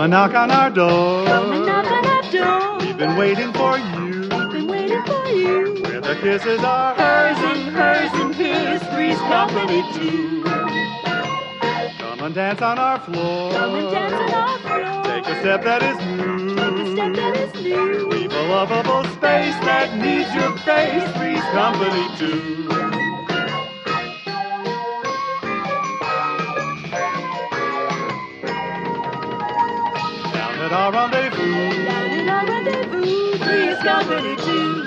and knock on our door. Come and knock on our door. We've been waiting for you. We've been waiting for you. Where the kisses are Hers and his, three's company too. Come and dance on our floor. Come and dance on our floor. Take a step that is new. Take a step that is new. Leave a lovable space that needs your face. Three's company too. Down at our rendezvous. Down in our rendezvous, three's company too.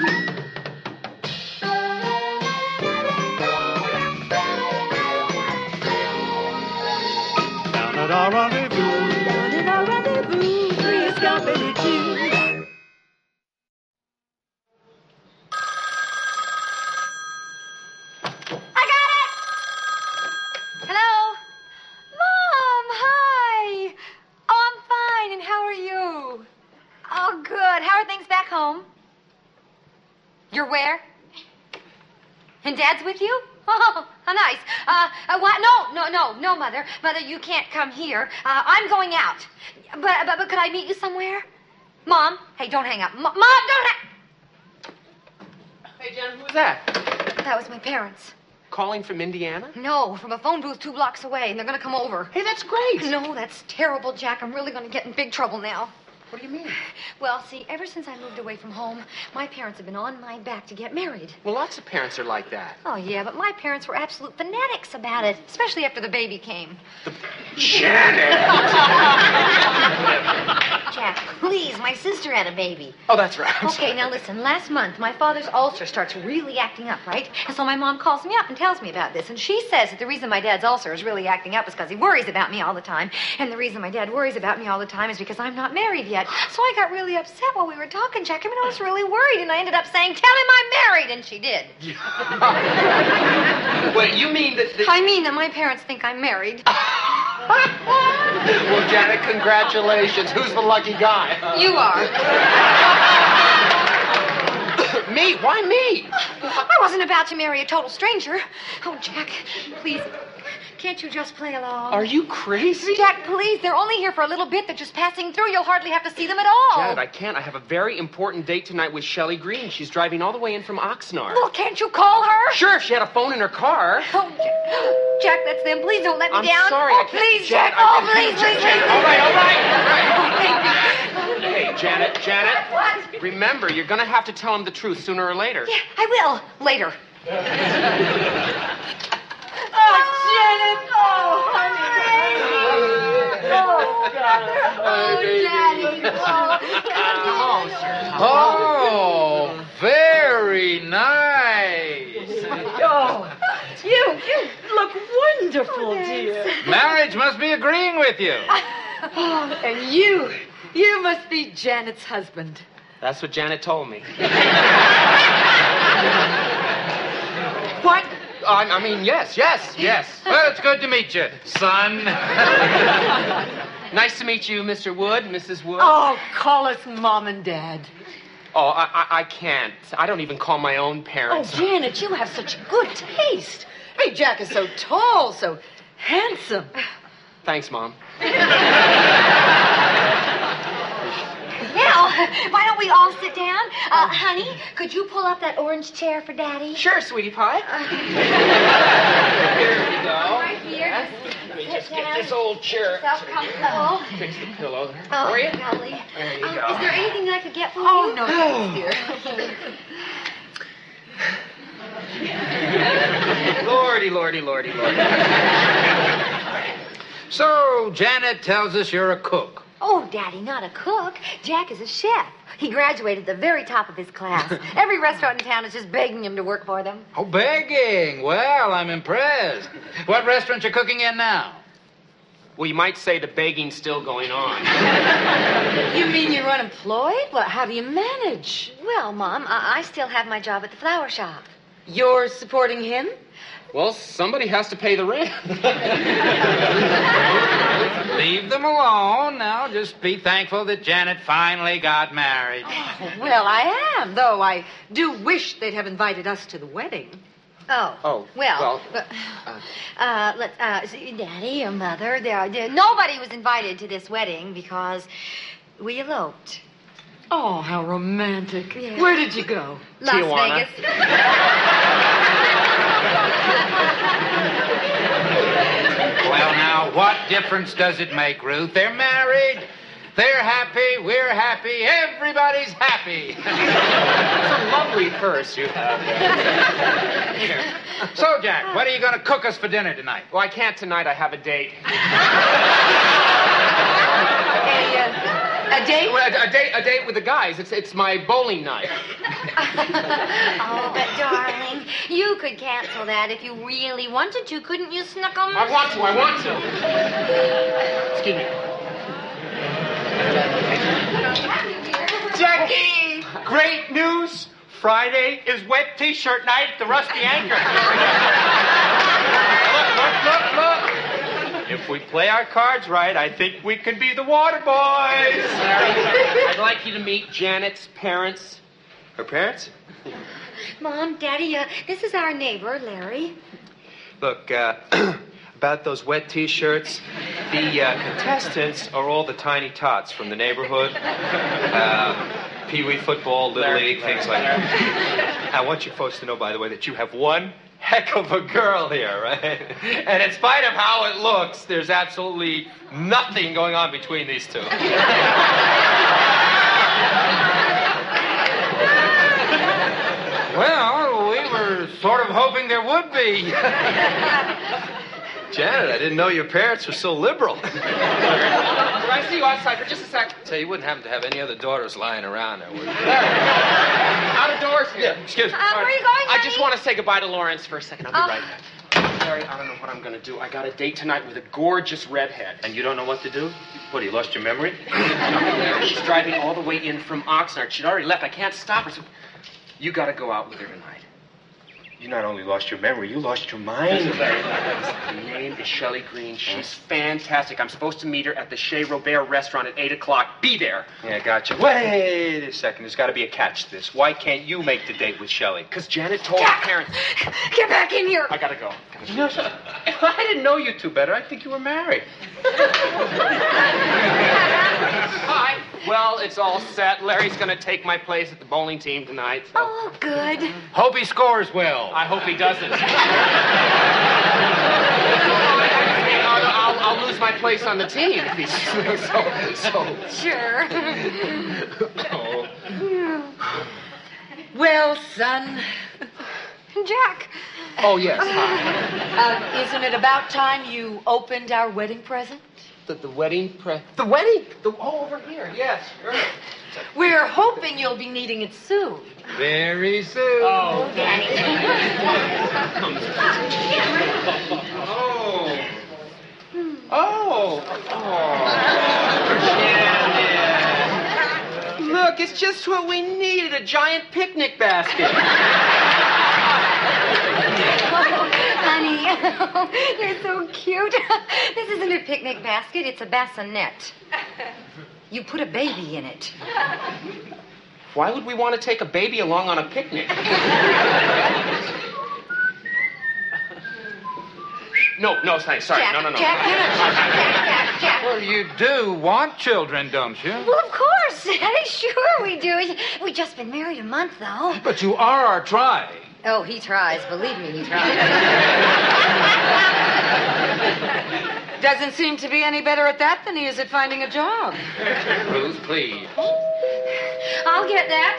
Down at our rendezvous. Down in our rendezvous, three's company too. I got it! Hello? Mom, hi! Oh, I'm fine, and how are you? Oh, good. How are things back home? You're where? And Dad's with you? Oh, how nice. What? No, Mother. Mother, you can't come here. I'm going out. But could I meet you somewhere? Mom? Hey, don't hang up. Mom, don't hang... Hey, Jen, who was that? That was my parents. Calling from Indiana? No, from a phone booth 2 blocks away, and they're going to come over. Hey, that's great. No, that's terrible, Jack. I'm really going to get in big trouble now. What do you mean? Well, see, ever since I moved away from home, my parents have been on my back to get married. Well, lots of parents are like that. Oh, yeah, but my parents were absolute fanatics about it, especially after the baby came. Janet! Jack, please, my sister had a baby. Oh, that's right. Okay, now listen, last month, my father's ulcer starts really acting up, right? And so my mom calls me up and tells me about this. And she says that the reason my dad's ulcer is really acting up is because he worries about me all the time. And the reason my dad worries about me all the time is because I'm not married yet. So I got really upset while we were talking, Jack. I mean, I was really worried, and I ended up saying, tell him I'm married, and she did. Wait, you mean that... I mean that my parents think I'm married. Well, Janet, congratulations. Who's the lucky guy? You are. Me? Why me? I wasn't about to marry a total stranger. Oh, Jack, please, can't you just play along? Are you crazy? Jack, please, they're only here for a little bit. They're just passing through. You'll hardly have to see them at all. Janet, I can't. I have a very important date tonight with Shelley Green. She's driving all the way in from Oxnard. Well, can't you call her? Sure, if she had a phone in her car. Oh, Jack, that's them. Please don't let me I'm down. sorry, Oh, I can't. please, Janet, Jack. Oh, please, please, please. All right. Hey, Janet. What? Remember, you're going to have to tell him the truth sooner or later. Yeah, I will. Later. Janet! Oh, honey! Oh, God. Oh, Daddy. Oh, very nice. Oh, you look wonderful, dear. Marriage must be agreeing with you. Oh, and you must be Janet's husband. That's what Janet told me. What? I mean, yes. Well, it's good to meet you, son. Nice to meet you, Mr. Wood, Mrs. Wood. Oh, call us Mom and Dad. Oh, I can't. I don't even call my own Oh, parents. Janet, you have such good taste. Hey, Jack is so tall, so handsome. Thanks, Mom. Now, why don't we all sit down? Honey, could you pull up that orange chair for Daddy? Sure, sweetie pie. Here we go. Right here. Let me just get this old chair. Self comfortable. Fix the pillow there. Oh, For you? golly. There you go. Is there anything that I could get for Oh, you? no, thanks, dear. Lordy. So, Janet tells us you're a cook. Oh, Daddy, not a cook. Jack is a chef. He graduated at the very top of his class. Every restaurant in town is just begging him to work for them. Oh, begging. Well, I'm impressed. What restaurant you cooking in now? Well, you might say the begging's still going on. You mean you're unemployed? Well, how do you manage? Well, Mom, I still have my job at the flower shop. You're supporting him? Well, somebody has to pay the rent. Leave them alone. Now, just be thankful that Janet finally got married. Oh, well, I am, though I do wish they'd have invited us to the wedding. Oh. Well, Let's see, Daddy, your mother. Nobody was invited to this wedding because we eloped. Oh, how romantic. Yeah. Where did you go? Las Tijuana. Vegas. Well, now, what difference does it make, Ruth? They're married. They're happy. We're happy. Everybody's happy. it's a lovely purse you have there. So, Jack, what are you going to cook us for dinner tonight? Well, I can't tonight. I have a date. A date? Well, a date with the guys. It's my bowling night. Oh, but darling, you could cancel that if you really wanted to, couldn't you, Snuckums? I want to. Excuse me. Jackie! Great news! Friday is wet T-shirt night at the Rusty Anchor. Look. If we play our cards right, I think we can be the water boys. I'd like you to meet Janet's parents. Her parents? Mom, Daddy, this is our neighbor, Larry. Look, about those wet T-shirts, the contestants are all the tiny tots from the neighborhood. Pee-wee football, Little League, things like that. I want you folks to know, by the way, that you have one heck of a girl here, right? And in spite of how it looks, there's absolutely nothing going on between these two. Well, we were sort of hoping there would be. Janet, I didn't know your parents were so liberal. Can I see you outside for just a sec? So you wouldn't happen to have any other daughters lying around there, would you? Out of doors here. Yeah, excuse me. Where are you going, I honey? just want to say goodbye to Lawrence for a second. I'll be right back. Larry, I don't know what I'm going to do. I got a date tonight with a gorgeous redhead. And you don't know what to do? What, you lost your memory? Larry, she's driving all the way in from Oxnard. She'd already left. I can't stop her, so you got to go out with her tonight. You not only lost your memory, you lost your mind. Her name is Shelley Green. She's fantastic. I'm supposed to meet her at the Chez Robert restaurant at 8 o'clock. Be there. Yeah, gotcha. Wait a second. There's got to be a catch to this. Why can't you make the date with Shelley? Because Janet told her parents. Get back in here. I got to go. No, sir. I didn't know you two better. I think you were married. Hi. Well, it's all set. Larry's going to take my place at the bowling team tonight. So. Oh, good. Hope he scores well. I hope he doesn't. I'll lose my place on the team if he's so. Sure. Oh. Well, son, Jack. Oh, yes. Hi. isn't it about time you opened our wedding present? The wedding The wedding? Over here. Yes, sure. We're hoping you'll be needing it soon. Very soon. Oh, Janet. Look, it's just what we needed, a giant picnic basket. Honey, you're so cute. This isn't a picnic basket, it's a bassinet. You put a baby in it. Why would we want to take a baby along on a picnic? No, thanks. Sorry. Jack, No. Jack. Well, you do want children, don't you? Well, of course. Sure we do. We've just been married a month, though. But you are our try. Oh, he tries. Believe me, he tries. Doesn't seem to be any better at that than he is at finding a job. Ruth, please. I'll get that.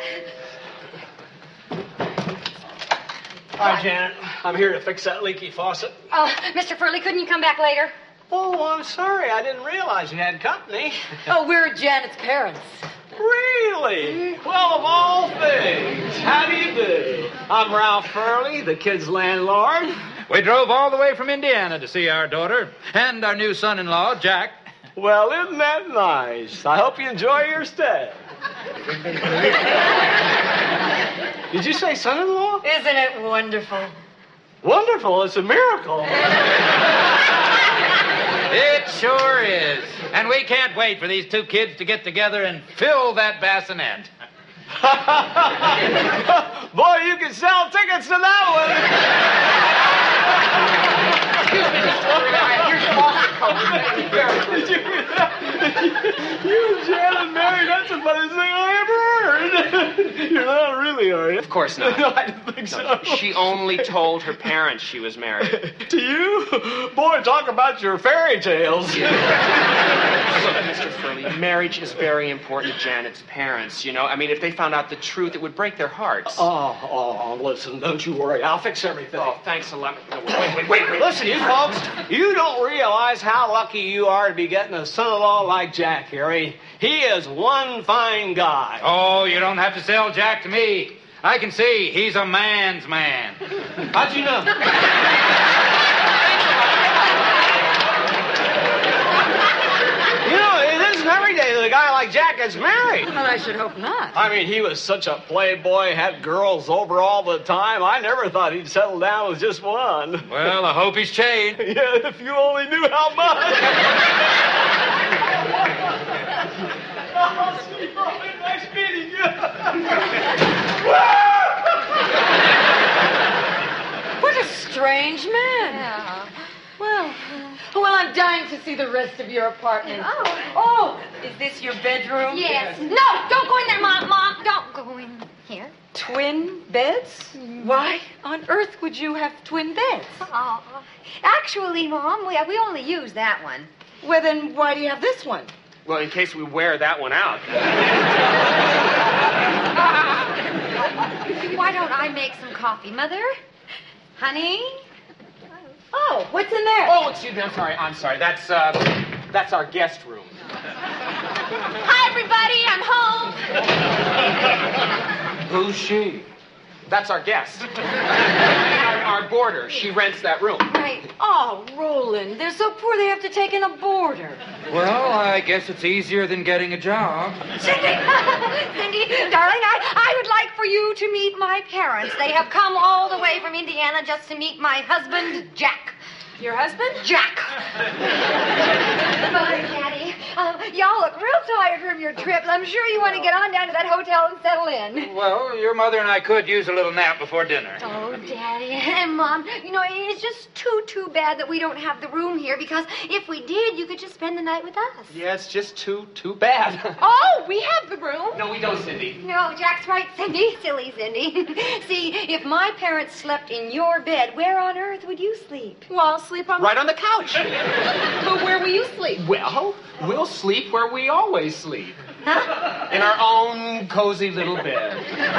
Hi, Janet. I'm here to fix that leaky faucet. Oh, Mr. Furley, couldn't you come back later? Oh, I'm sorry. I didn't realize you had company. Oh, we're Janet's parents. Really? Well, of all things. How do you do? I'm Ralph Furley, the kid's landlord. We drove all the way from Indiana to see our daughter and our new son-in-law, Jack. Well, isn't that nice? I hope you enjoy your stay. Did you say son-in-law? Isn't it wonderful? Wonderful. It's a miracle. It sure is. And we can't wait for these two kids to get together and fill that bassinet. Boy, you can sell tickets to that one. You, Janet, Mary, that's the funniest thing I ever heard. You're not really, are you? Of course not. No, I didn't think so. She only told her parents she was married. To you? Boy, talk about your fairy tales. Look, Mr. Furley, marriage is very important to Janet's parents, you know? I mean, if they found out the truth, it would break their hearts. Oh, listen, don't you worry. I'll fix everything. Oh, thanks a lot. No, wait. Listen, you folks, you don't realize how lucky you are to be getting a son-in-law like Jack here. He is one fine guy. Oh, you don't have to sell Jack to me. I can see he's a man's man. How'd you know? You know, it isn't every day that a guy like Jack gets married. Well, I should hope not. I mean, he was such a playboy, had girls over all the time. I never thought he'd settle down with just one. Well, I hope he's changed. Yeah, if you only knew how much. Oh, Steve, nice meeting you. What a strange man. Yeah. Well, I'm dying to see the rest of your apartment. Oh, is this your bedroom? Yes. No, don't go in there, Mom. Mom, don't go in here. Twin beds? Why on earth would you have twin beds? Oh, actually, Mom, we only use that one. Well, then why do you have this one? Well, in case we wear that one out. Why don't I make some coffee, Mother? Honey? Oh, what's in there? Oh, excuse me. I'm sorry. That's our guest room. Hi, everybody. I'm home. Who's she? That's our guest. our boarder. She rents that room. Right. Oh, Roland, they're so poor they have to take in a boarder. Well, I guess it's easier than getting a job. Cindy, darling, I would like for you to meet my parents. They have come all the way from Indiana just to meet my husband, Jack. Your husband? Jack. Mother, Daddy, y'all look real tired from your trip. I'm sure you want to get on down to that hotel and settle in. Well, your mother and I could use a little nap before dinner. Oh, Daddy and Mom, you know, it's just too bad that we don't have the room here, because if we did, you could just spend the night with us. Yeah, it's just too bad. Oh, we have the room. No, we don't, Cindy. No, Jack's right, Cindy. Silly Cindy. See, if my parents slept in your bed, where on earth would you sleep? Well, I'll sleep on Right on the couch. But where will you sleep? Well, we'll sleep where we always sleep. Huh? In our own cozy little bed.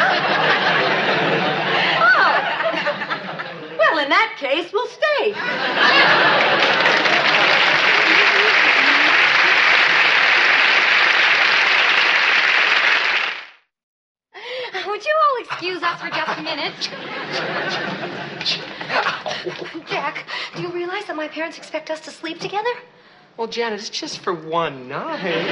Oh. Well, in that case, we'll stay. Would you all excuse us for just a minute? Jack, do you realize that my parents expect us to sleep together? Well, Janet, it's just for one night.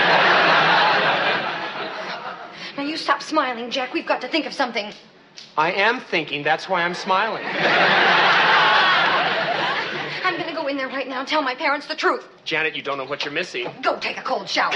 Now, you stop smiling, Jack. We've got to think of something. I am thinking. That's why I'm smiling. I'm going to go in there right now and tell my parents the truth. Janet, you don't know what you're missing. Go take a cold shower.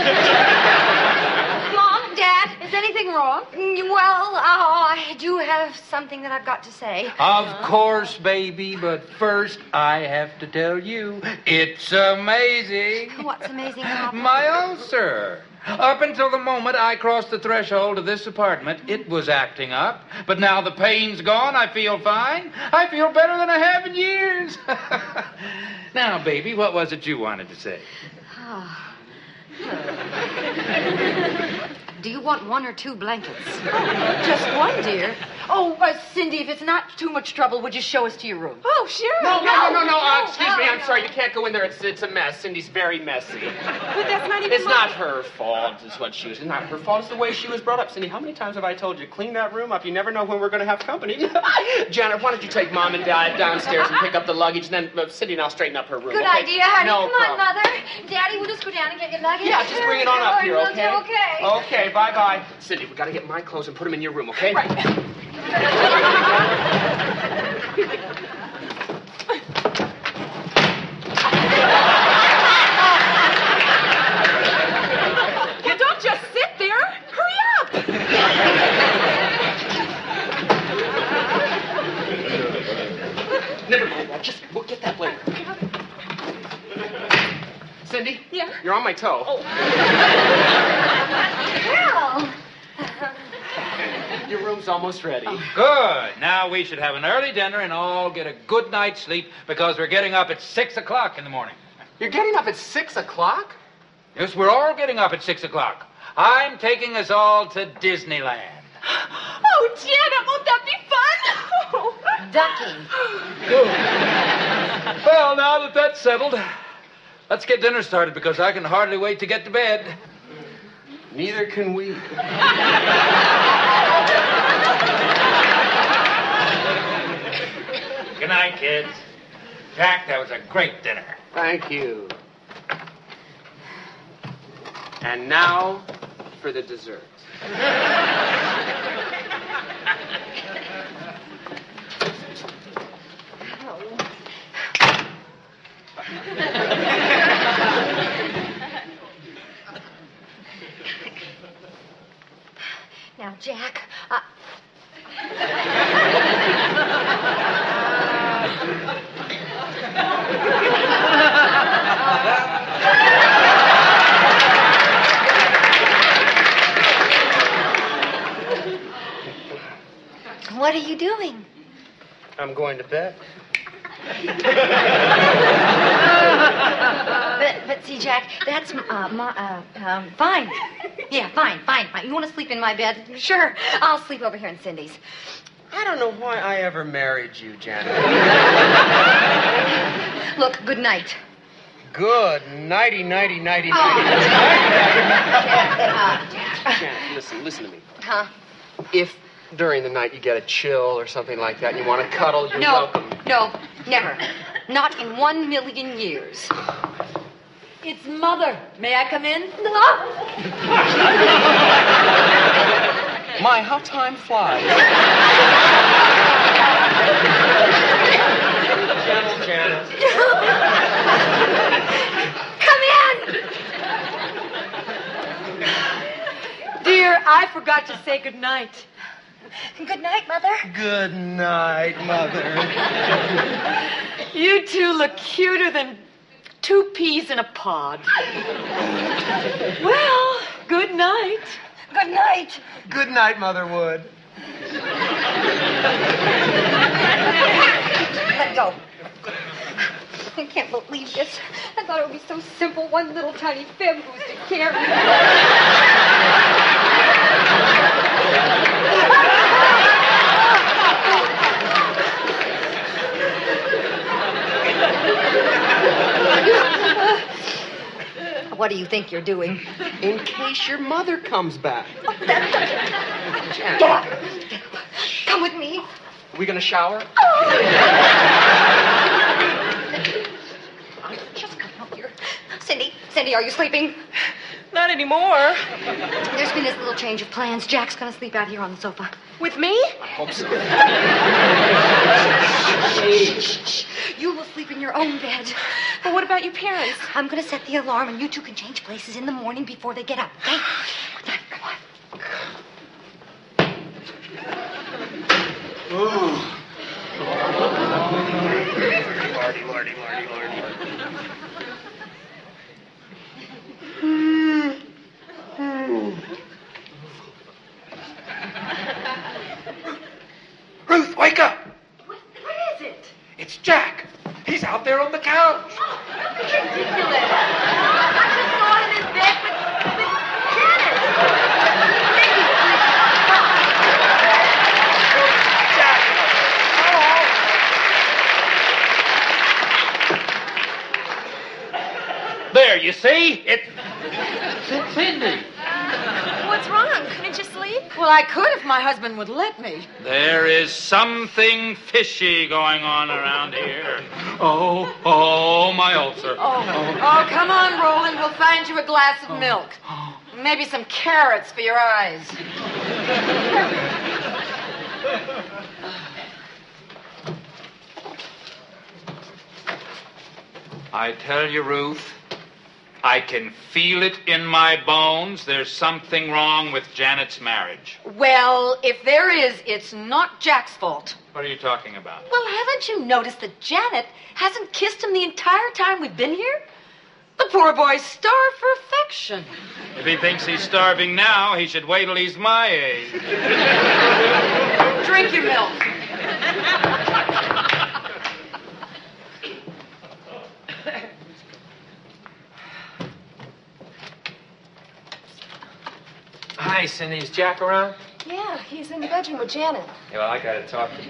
Mom, Dad, is anything wrong? Well, I do have something that I've got to say. Of course, baby, but first I have to tell you, it's amazing. What's amazing, Papa? My ulcer. Up until the moment I crossed the threshold of this apartment, it was acting up. But now the pain's gone, I feel fine. I feel better than I have in years. Now, baby, what was it you wanted to say? Do you want one or two blankets? Just one, dear. Oh, Cindy, if it's not too much trouble, would you show us to your room? Oh, sure. No. Excuse me. I'm sorry. You can't go in there. It's a mess. Cindy's very messy. But that's not even It's not her fault. It's what she was. It's not her fault. It's the way she was brought up. Cindy, how many times have I told you, clean that room up? You never know when we're going to have company. Janet, why don't you take Mom and Dad downstairs and pick up the luggage, and then Cindy and I'll straighten up her room. Good okay? idea, honey. No Come on, problem. Mother. Daddy, we'll just go down and get your luggage. Yeah, just bring it on up here, okay? Okay. Okay, bye-bye. Cindy, we got to get my clothes and put them in your room, okay? Right. Well, don't just sit there. Hurry up. ya? You're on my toe. Well. Your room's almost ready. Good. Now we should have an early dinner and all get a good night's sleep because we're getting up at 6 o'clock in the morning. You're getting up at 6 o'clock? Yes, we're all getting up at 6 o'clock. I'm taking us all to Disneyland. Oh, Janet, won't that be fun? Ducky. Well, now that that's settled, let's get dinner started because I can hardly wait to get to bed. Neither can we. Good night, kids. Jack, that was a great dinner. Thank you. And now for the dessert. Now, Jack, what are you doing? I'm going to bed. But see, Jack, that's fine. Yeah, fine. You want to sleep in my bed? Sure, I'll sleep over here in Cindy's. I don't know why I ever married you, Janet. Look, good night. Good nighty. Jack. Janet, listen to me. Huh? If during the night you get a chill or something like that and you want to cuddle, you're welcome. No, never. Not in 1 million years. It's Mother. May I come in? My, how time flies. Janet. Come in! Dear, I forgot to say good night. Good night, Mother. Good night, Mother. You two look cuter than 2 peas in a pod. Well, good night. Good night. Good night, Mother Wood. Let go. I can't believe this. I thought it would be so simple. One little tiny fib who's to carry. What do you think you're doing? In case your mother comes back. Janet, Come with me. are we going to shower? Just come out here. Cindy, are you sleeping? Not anymore. There's been this little change of plans. Jack's gonna sleep out here on the sofa. With me? I hope so. Shh. You will sleep in your own bed. But what about your parents? I'm gonna set the alarm and you two can change places in the morning before they get up, okay? Come on. Lordy. Ruth, wake up! What is it? It's Jack. He's out there on the couch. Ridiculous. I just saw him in bed with Janet. There, you see? It's Cindy. What's wrong? Couldn't you sleep? Well, I could if my husband would let me. There is something fishy going on around here. Oh, my ulcer. Oh, come on, Roland. We'll find you a glass of milk. Maybe some carrots for your eyes. I tell you, Ruth, I can feel it in my bones. There's something wrong with Janet's marriage. Well, if there is, it's not Jack's fault. What are you talking about? Well, haven't you noticed that Janet hasn't kissed him the entire time we've been here? The poor boy's starved for affection. If he thinks he's starving now, he should wait till he's my age. Drink your milk. Hi, Cindy. Is Jack around? Yeah, he's in the bedroom with Janet. Yeah, well, I gotta talk to him.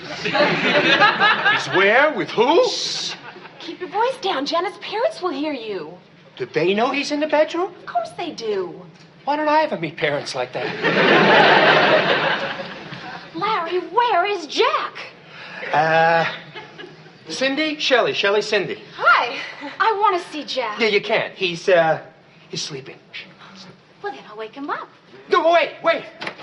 He's where? With who? Keep your voice down. Janet's parents will hear you. Do they know he's in the bedroom? Of course they do. Why don't I ever meet parents like that? Larry, where is Jack? Cindy? Shelley, Cindy. Hi. I want to see Jack. Yeah, you can. He's sleeping. Well, then I'll wake him up. No, wait. Who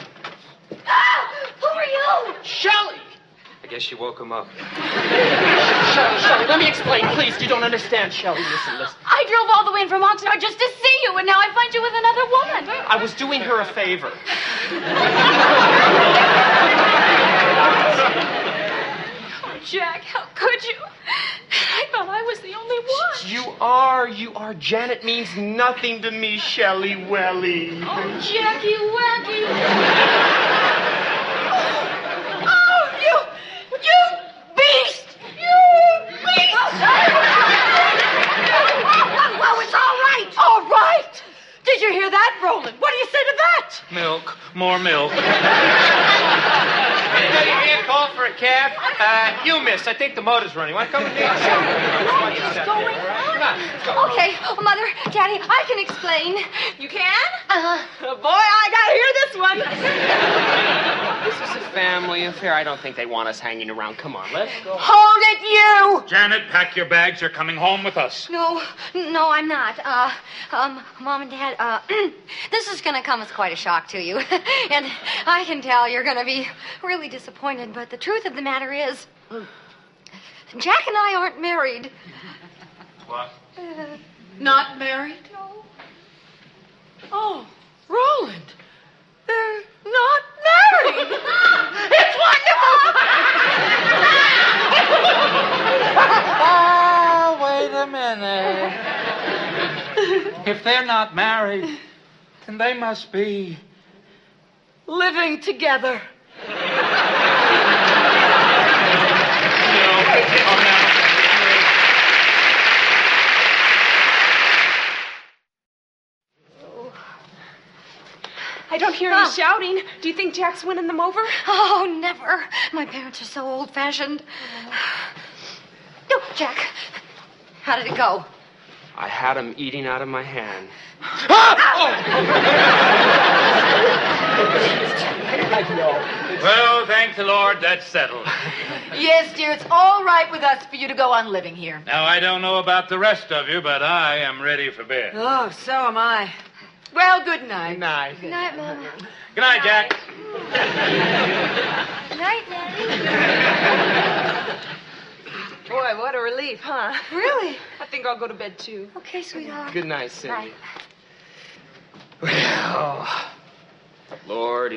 are you? Shelley! I guess you woke him up. Shelley, let me explain, please. You don't understand, Shelley. Listen. I drove all the way in from Oxnard just to see you, and now I find you with another woman. I was doing her a favor. Oh, Jack, how could you? I thought I was the only one. You are. Janet means nothing to me, Shelley Welly. Oh, Jackie Wacky. You beast! You beast! Well, it's all right. All right. Did you hear that, Roland? What do you say to that? Milk. More milk. Anybody here call for a cab? You, miss. I think the motor's running. Want to come with me? What's going on? Okay, Mother, Daddy, I can explain. You can? Boy, I gotta hear this one. This is a family affair. I don't think they want us hanging around. Come on, let's go. Hold it, you! Janet, pack your bags. You're coming home with us. No, I'm not. Mom and Dad, this is gonna come as quite a shock to you. And I can tell you're gonna be really disappointed, but the truth of the matter is, Jack and I aren't married. What? Not married? No. Oh, Roland. They're not married. It's wonderful. Wait a minute. If they're not married, then they must be... Living together. I don't hear any shouting. Do you think Jack's winning them over? Oh, never. My parents are so old-fashioned. Oh, Jack, how did it go? I had him eating out of my hand. Well, thank the Lord, that's settled. Yes, dear, it's all right with us for you to go on living here. Now, I don't know about the rest of you, but I am ready for bed. Oh, so am I. Well, good night. Nice. Good night, Mom. Good night, Jack. Good night, Daddy. Boy, what a relief, huh? Really? I think I'll go to bed, too. Okay, sweetheart. Good night, Cindy. Night. Well, Lordy.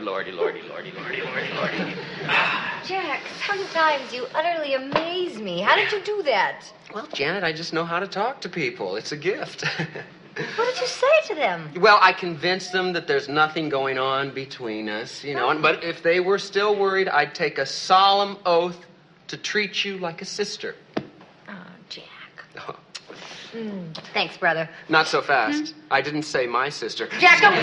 Jack, sometimes you utterly amaze me. How did you do that? Well, Janet, I just know how to talk to people. It's a gift. What did you say to them? Well, I convinced them that there's nothing going on between us, but if they were still worried, I'd take a solemn oath to treat you like a sister. Oh, Jack. Thanks, brother. Not so fast. I didn't say my sister. Jack, don't...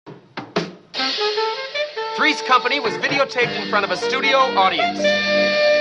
3's Company was videotaped in front of a studio audience.